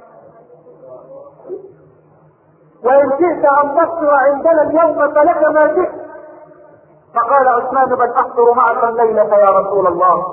وإن شئت أن تصبر عندنا اليوم فلك ما شئت. فقال عثمان بل أحضر معك الليلة يا رسول الله.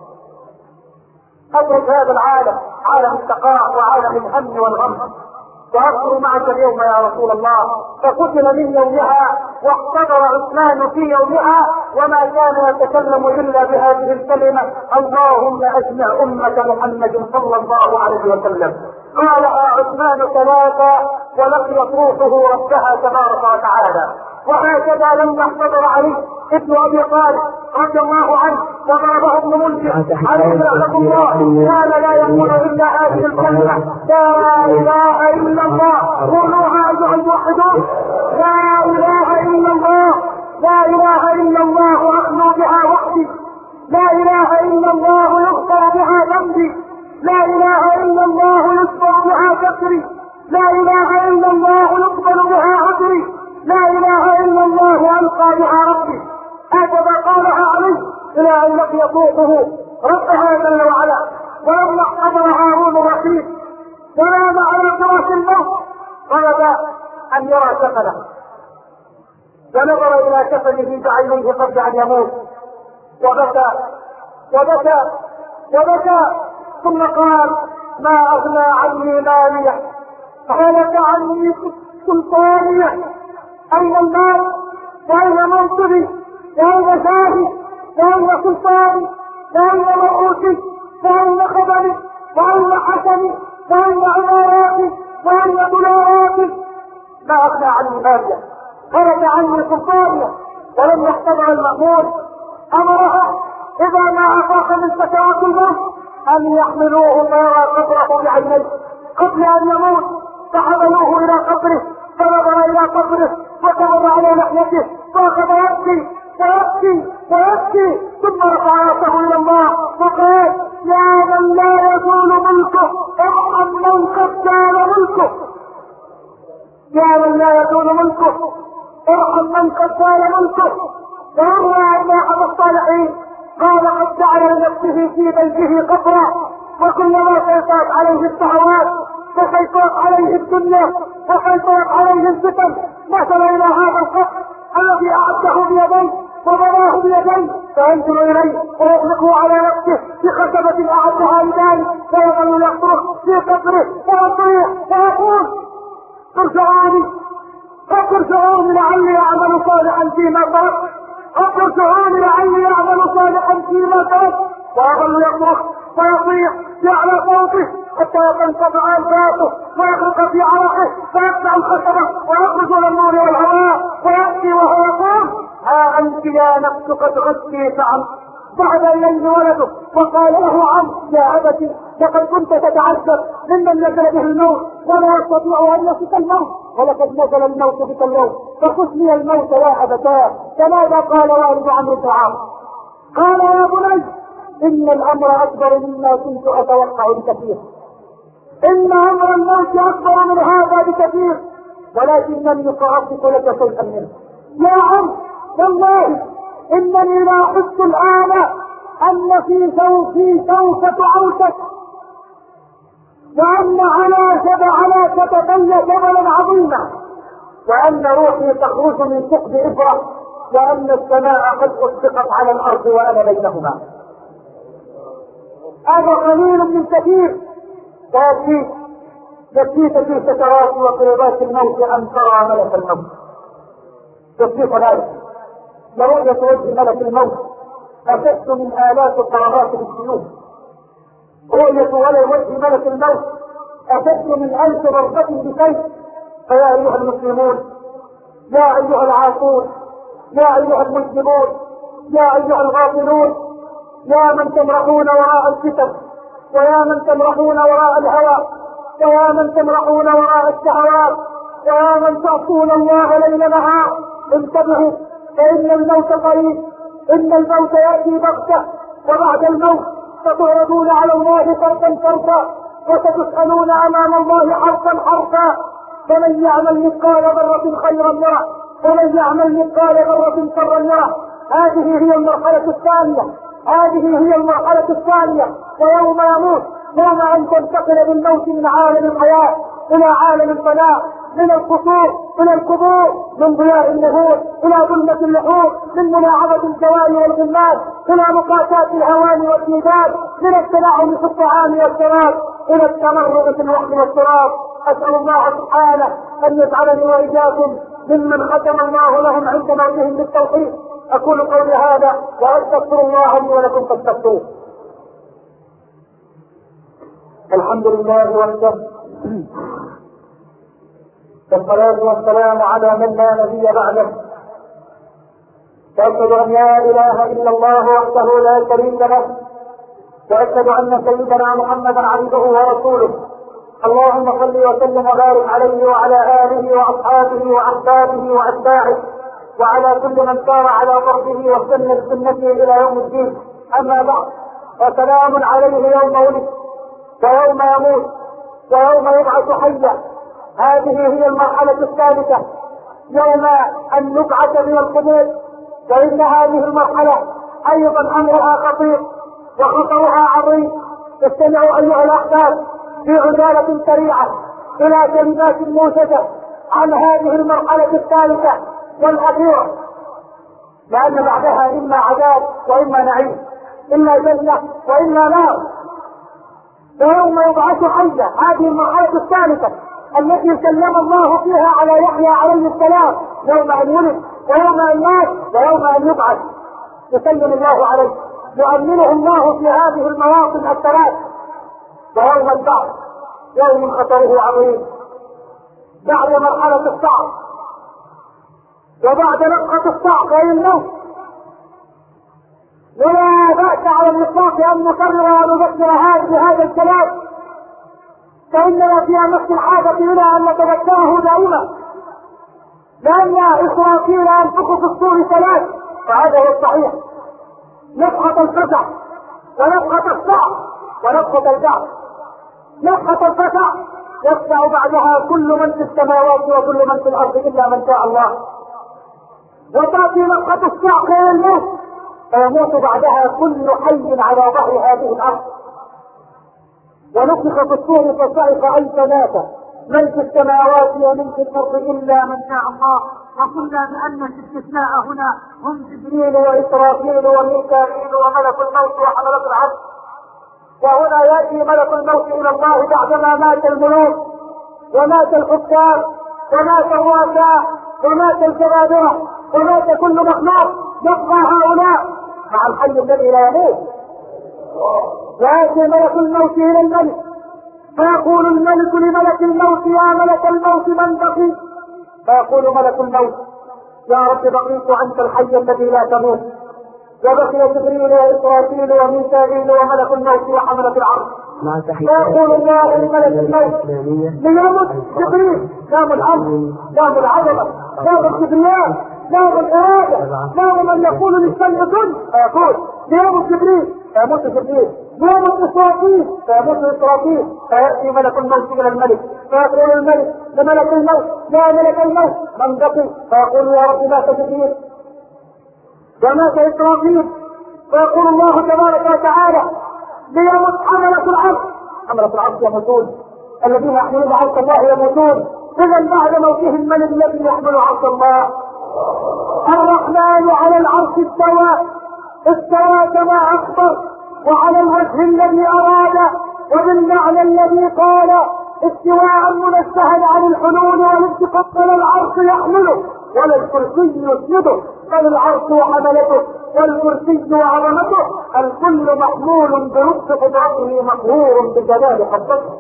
أترك هذا العالم، عالم الشقاء وعالم الهم والغم، وأحضر معك اليوم يا رسول الله. فقتل من يومها واحتضر عثمان في يومها وما كان يتكلم إلا بهذه الكلمة اللهم أجمع أمة محمد صلى الله عليه وسلم. قالها عثمان ثلاثة ولقيت روحه ربها تبارك وتعالى. وهكذا لما احتضر علي ابن ابي طالب رضي الله عنه وضربه ابن ملجم عليه رحمه الله كان لا يقول الا هذه الكلمه لا اله الا الله. قولوها ايها الموحدون لا اله الا الله لا اله الا الله اخلو بها وحدي لا اله الا الله يغفر بها ذنبي لا اله الا الله يصبر بها كسري لا اله الا الله يقبل بها عذري لا اله الا الله القى بها ربي. هكذا قالها عليه الى ان لقي طوقه ربها جل وعلا. ولما احتضر هارون الرشيد ونام على فراش الموت طلب ان يرى كفنه ونظر الى كفنه بعينيه قبل ان يموت وبكى وبكى وبكى ثم قال ما اغنى عني ماليه هلك عني سلطانيه. أين المال؟ وأين منصبي؟ وأين شاهي؟ وأين سلطاني؟ وأين رؤوسي؟ وأين خبري؟ وأين حسني؟ وأين عماراتي؟ وأين دولاراتي؟ ما أغنى عني مالية خرج عني سلطانية. ولم يحتضر المأمور أمرها إذا ما أفاق من سكرات الموت أن يحملوه فيرى قبره بعينيه قبل أن يموت. فحملوه إلى قبره فنظر إلى قبره فقبض على لحيته فأخذ يبكي ويبكي ويبكي ثم رفع راسه إلى الله وقال يا من لا يزول ملكه ارحم من قد كان ملكه. يا من لا يزول ملكه ارحم من قد كان ملكه. وروى أن أحد الصالحين قال قد جعل لنفسه في بيته قبرا وكلما سيطرت عليه الشهوات وسيطرت عليه الدنيا وسيطرت عليه الفتن مثل الى هذا القبر الذي اعده بيديه وبناه بيديه فينزل اليه ويغلقه على نفسه بخشبه اعدها لذلك ويظل يصرخ في قبره ويصيح ويقول ارجعوني ارجعوني لعلي اعمل صالحا فيما تركت ارجعوني لعلي اعمل صالحا فيما تركت ويظل يصرخ ويصيح على صوته حتى تنقطع انفاسه ويخرق في عرقه فيقطع الخشبه ويخرج الى النور والهواء وياتي وهو يقول ها انت يا نفس قد غدتي فعل. بعد اليه ولده وقال له عم يا ابتي لقد كنت تتعجب ممن نزل به الموت ولا يستطيع ان يصف الموت ولقد نزل الموت بك اليوم فخذني الموت يا ابتاه. فماذا قال والد عمرو بن العاص؟ قال يا بني ان الامر اكبر مما كنت اتوقع بكثير ان امر الموت اكبر من هذا بكثير ولكنني ساصف لك شيئا منه. يا عم والله انني لا احس الان ان في سوفي سوف تعوتك وأن على جبل على كتفي جبلا عظيما، وأن روحي تخرج من ثقب إبرة، وأن السماء قد أسقطت على الأرض وأنا بينهما. هذا قليل من كثير، ويكفيك يكفيك في سكرات وقربات الموت أن ترى ملك الموت. يكفيك ذلك لرؤية وجه ملك الموت أشد من آلاف الضربات بالسيوف. رؤية وجه ملك الموت أشد من ألف ضربة بسيف. فيا أيها المسلمون، يا أيها العاصون، يا أيها المسلمون، يا أيها الغافلون، يا من تمرحون وراء الفتن، ويا من تمرحون وراء الهوى، ويا من تمرحون وراء الشهوات، ويا من تعصون الله ليل نهار، انتبهوا فإن الموت قريب. إن الموت يأتي بغتة، وبعد الموت ستعرضون على الله فردا فردا، وستسألون أمام الله حرفا حرفا. فمن يعمل مثقال ذرة خيرا يره، ومن يعمل مثقال ذرة شرا يره. هذه هي المرحلة الثانية، هذه هي المرحلة الثانية. ويوم يموت، يوم أن تنتقل بالموت من عالم الحياة إلى عالم الفناء، من القصور إلى القبور، من ضياء النهور إلى ظلمة اللحور، من ملاعبة الجواري والغمات إلى مقاساة الهوان والسيدات، من التنعم في الطعام والشراب إلى التمرغ في الوقت والتراب. أسأل الله سبحانه أن يجعلني وإياكم ممن ختم الله لهم عند موتهم بالتوحيد. أقول قولي هذا وأستغفر الله لي ولكم فاستغفروه. الحمد لله وحده، والصلاة والسلام على من لا نبي بعده، وأشهد أن لا إله إلا الله وحده لا شريك له، وأشهد أن سيدنا محمدا عبده ورسوله. اللهم صل وسلم وبارك عليه وعلى آله وأصحابه وأحبابه وأتباعه، وعلى كل من سار على ضربه واستنى بسنته إلى يوم الدين. أما بعد، فسلام عليه يوم ولد ويوم يموت ويوم يبعث حيا. هذه هي المرحلة الثالثة، يوم أن نبعث من القبور. وإن هذه المرحلة أيضا أمرها خطير وخطرها عظيم. استمعوا أيها الأحباب في عجالة سريعة إلى كلمات موجزة عن هذه المرحلة الثالثة والأخيرة، لأن بعدها إما عذاب وإما نعيم، إما جنة وإما نار. ويوم يبعث حيا، هذه المرحلة الثالثة التي سلم الله فيها على يحيى عليه السلام، يوم أن ولد ويوم أن مات ويوم أن يبعث، يسلم الله عليه، يؤمنه الله في هذه المواطن الثلاث. ويوم البعث يوم خطره عظيم، بعد مرحلة الصعب وبعد نفخة الصعق وهي الموت. ولا بأس على الإطلاق أن نكرر ونذكر هذا هذا الكلام، فإننا في أمس الحاجة إلى أن نتذكره دائما، لأن إسرافيل ينفخ في الصور ثلاث، وهذا هو الصحيح: نفخة الفزع ونفخة الصعق ونفخة البعث. نفخة الفزع يفزع بعدها كل من في السماوات وكل من في الأرض إلا من شاء الله، وتأتي نفخة الصعق هي الموت، فيموت بعدها كل حي على ظهر هذه الأرض. ونفخ في الصور فصعق أي ثلاثة، من في السماوات ومن في الأرض إلا من شاء الله. وقلنا بأن الاستثناء هنا هم جبريل وإسرافيل وميكائيل وملك الموت وحملة العرش. وهنا يأتي ملك الموت إلى الله بعدما مات الملوك ومات الحكام ومات الرؤساء ومات الجبابرة ومات كل مخلوق، يبقى هؤلاء مع الحي الذي لا يموت. ويأتي ملك الموت إلى الملك، فيقول الملك لملك الموت: يا ملك الموت من بقي؟ فيقول ملك الموت: يا رب بقيت أنت الحي الذي لا تموت. وبقي جبريل وإسرافيل وميكائيل وملك الموت وحملة العرش. فيقول الله لملك الموت: ليمت جبريل، لام الأمر، لام العظمة، لام الكبرياء، لام الإرادة، لام من يقول للشيء كن فيقول: ليمت جبريل، فيموت جبريل. ليمت إسرافيل، فيموت إسرافيل. فيأتي ملك الموت إلى الملك، فيقول الملك لملك الموت: يا ملك الموت من بقي؟ فيقول: يا رب مات جبريل ومات إسرافيل. فيقول الله تبارك وتعالى: ليمت حملة العرش، حملة العرش يموتون، الذين يحملون عرش الله يموتون. إذا بعد موتهم من الذي يحمل عرش الله؟ الرحمن على العرش استوى، استوى كما أخبر، وعلى الوجه الذي أراد، وبالمعنى الذي قال، استواء منزها عن الحلول والانتقاء. ولا العرش يحمله ولا الكرسي يسنده، بل العرش وحملته والكرسي وعظمته، الكل محمول برد قدرته مقهور بجلال قبضته.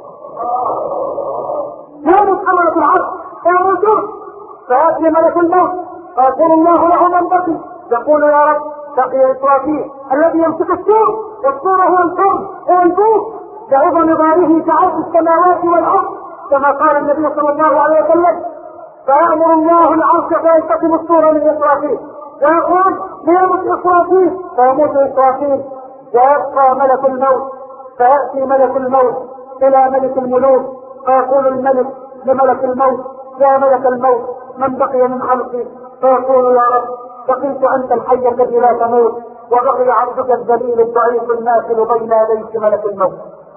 يموت حملة العرش فيموتون، فيأتي ملك الموت فيقول الله له من بقي، يقول يا رب بقي إسرافيل الذي يمسك السور، والسور هو الكون هو البوق لعظم ظاهره كعرض السماوات والأرض، كما قال النبي صلى الله عليه وسلم. فيأمر الله العرش فينتقم السور من إسرافيل، ويقول ليمت إسرافيل فيموت إسرافيل، ويبقى ملك الموت. فيأتي ملك الموت إلى ملك الملوك، فيقول الملك لملك الموت يا ملك الموت من بقي من خلقي؟ فيقول يا رب بقيت أنت الحي الذي لا تموت، وبقي عبدك الذليل الضعيف الماثل بين يديك ملك الموت.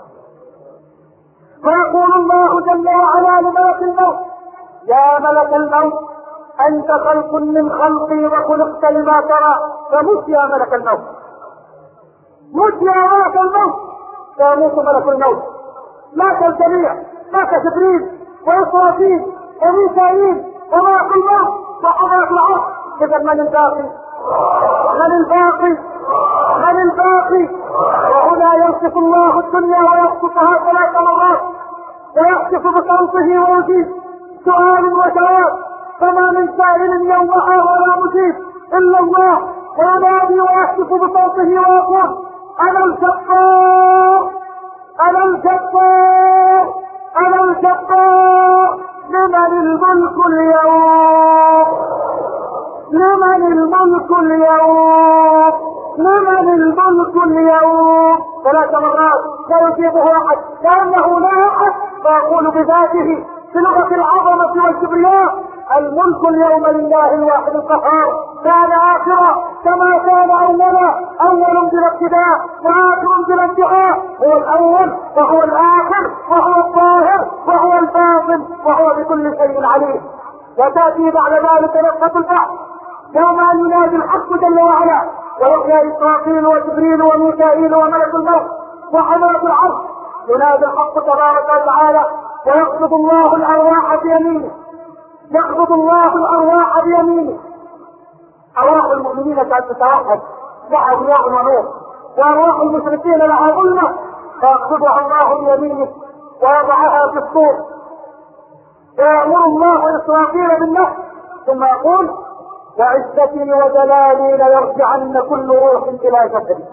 فيقول الله جل وعلا لملك الموت يا ملك الموت أنت خلق من خلقي وخلقت لما ترى، فمت يا ملك الموت، مت يا ملك الموت. فيموت ملك الموت، مات الجميع، مات جبريل وإسرافيل وميكائيل وملك الموت وحضرة العرش. إذا من الباقي؟ من الباقي؟ من الباقي؟ وهنا يوصف الله الدنيا ويوصفها ثلاث مرات، ويحدث بصوته ويجيب سؤال وجواب، فما من سائل يومها ولا مجيب الا الله، وينادي ويحدث بصوته ويقول انا الجبار انا الجبار انا الجبار، لمن الملك اليوم لمن الملك اليوم لمن الملك اليوم. ثلاث مرات لا يجيبه احد لانه لا احد، فيقول بذاته بلغة العظمة والكبرياء الملك اليوم لله الواحد القهار، كان آخرا كما كان أولا، أول بلا ابتداء وآخر بلا انتهاء، هو الأول وهو الآخر وهو الظاهر وهو الباطن وهو بكل شيء عليم. وتأتي بعد ذلك نفخة البعث يوم أن ينادي الحق جل وعلا، ويحيى إسرافيل وجبريل وميكائيل وملك الموت وحملة العرش، ينادي الحق تبارك وتعالى ويقبض الله الأرواح بيمينه، يقبض الله الأرواح بيمينه. أرواح المؤمنين كانت تتوحد لها ضياء ونور، وأرواح المشركين لها ظلمة، فيقبضها الله بيمينه ويضعها في الصور، ويأمر الله إسرافيل بالنفس ثم يقول وعزتي وجلالي ليرجعن كل روح إلى جسدي،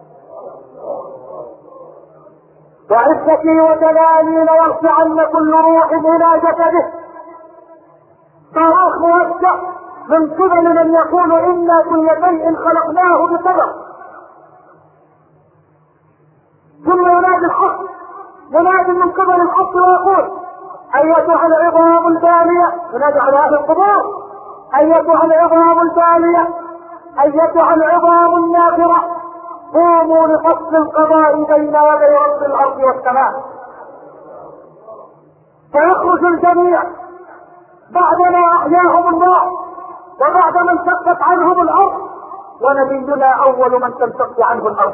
وعزتي وجلالي ليرجعن كل روح إلى جسده. صاروخ موجه من قبل من يقول إنا كل شيء خلقناه بقدر، ثم ينادي الحق، ينادي من قبل الحق ويقول أيتها العظام البالية، ينادي على أهل القبور أيتها العظام البالية أيتها العظام النافرة قوموا لفصل القضاء بين يدي رب الأرض والسماء. فيخرج الجميع بعدما أحياهم الله وبعد من انشقت عنهم الأرض، ونبينا أول من تنشق عنه الأرض.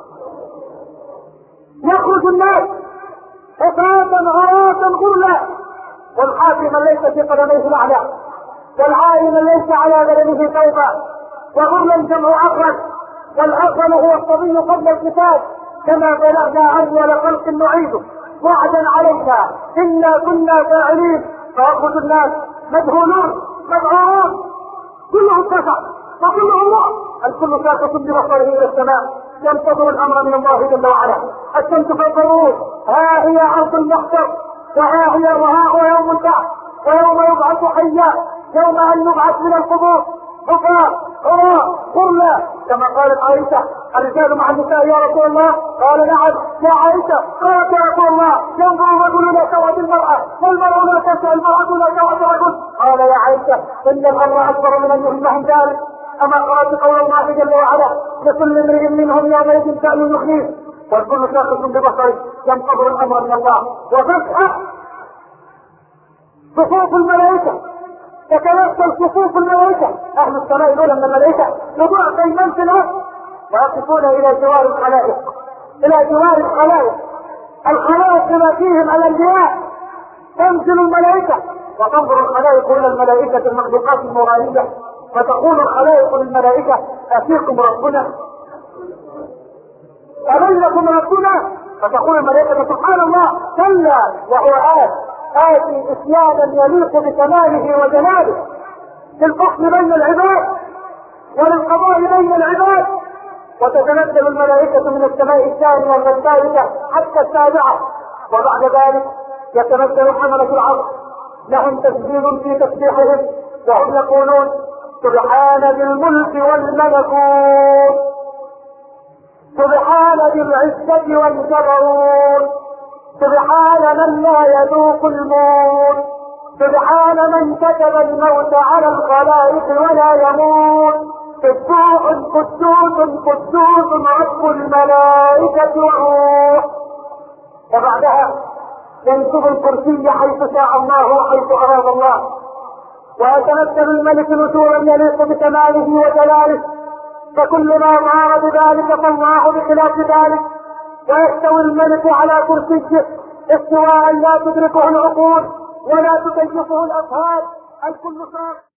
يخرج الناس حفاة عراة غرلا، والحاكم ليس في قدميه الأعلى، والعالم ليس على بدنه ثوبا، وغرلا جمع أقرب، والأقرب هو الصبي قبل الكتاب، كما بلغنا أول خلق نعيده وعدا علينا إنا كنا فاعلين. فيخرج الناس مذهولون مذعورون، كلهم كفى وكلهم الله، الكل كافة ببصره إلى السماء ينتظر الأمر من الله جل وعلا. الشمس في الغروب، ها هي أرض المحشر، وها هي وها هو يوم البعث، ويوم يبعث حيا، يوم أن نبعث من القبور حفاة عراة غرلا، كما قالت عائشة الرجال مع النساء يا رسول الله؟ قال نعم يا عائشة. قالت يا رسول الله ينظر الرجل إلى سوءة المرأة والمرأة لا تنسى المرأة إلى سوءة الرجل؟ قال يا عائشة إن الأمر أكبر من أن يهمهم ذلك. أما قرأت قول الله جل وعلا لكل امرئ منهم يومئذ شأن يغنيه، والكل شاخص ببصره ينتظر الامر من الله. وفجأة صفوف الملائكة تتمثل صفوف الملائكة، اهل السماء دول من الملائكة يضع بينهم في الوقت ويقفون الى جوار الخلائق، الى جوار الخلائق. الخلائق بما فيهم الانبياء تنزل الملائكة وتنظر الخلائق الى الملائكة المخلوقات النورانية، فتقول الخلائق للملائكة افيكم ربنا؟ أبينكم ربنا؟ فتقول الملائكة سبحان الله كلا وهو آت آتي إسيانا يليق بكماله وجلاله للفصل بين العباد وللقضاء بين العباد. وتتنزل الملائكة من السماء الثانية والثالثة حتى السابعة، وبعد ذلك يتنزل حملة العرش لهم تسجيل في تسبيحهم وهم يقولون سبحان ذي الملك والملكوت، سبحان ذي العزة والجبروت، سبحان من لا يذوق الموت، سبحان من كتب الموت على الخلائق ولا يموت، قدوس قدوس قدوس رب الملائكة والروح. وبعدها ينسب الكرسي حيث شاء الله وحيث أراد الله، ويتمثل الملك نزولا يليق بكماله وجلاله، فكل ما ظهر بذلك فالله بخلاف ذلك، ويستوي الملك على كرسيه استواء لا تدركه العقول ولا تكيفه الافهام. الكل صار